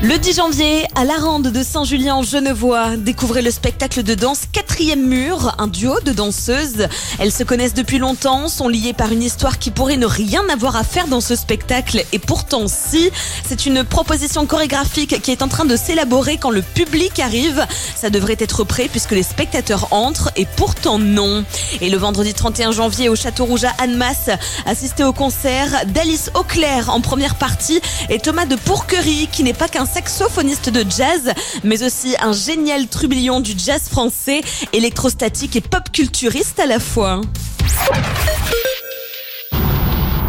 Le 10 janvier, à la Rande de Saint-Julien-en-Genevois, découvrez le spectacle de danse Quatrième Mur, un duo de danseuses. Elles se connaissent depuis longtemps, sont liées par une histoire qui pourrait ne rien avoir à faire dans ce spectacle, et pourtant si. C'est une proposition chorégraphique qui est en train de s'élaborer quand le public arrive. Ça devrait être prêt puisque les spectateurs entrent, et pourtant non. Et le vendredi 31 janvier au Château Rouge à Annemasse, assistez au concert d'Alice Auclair en première partie et Thomas de Pourquerie, qui n'est pas qu'un saxophoniste de jazz, mais aussi un génial trublion du jazz français, électrostatique et pop culturiste à la fois.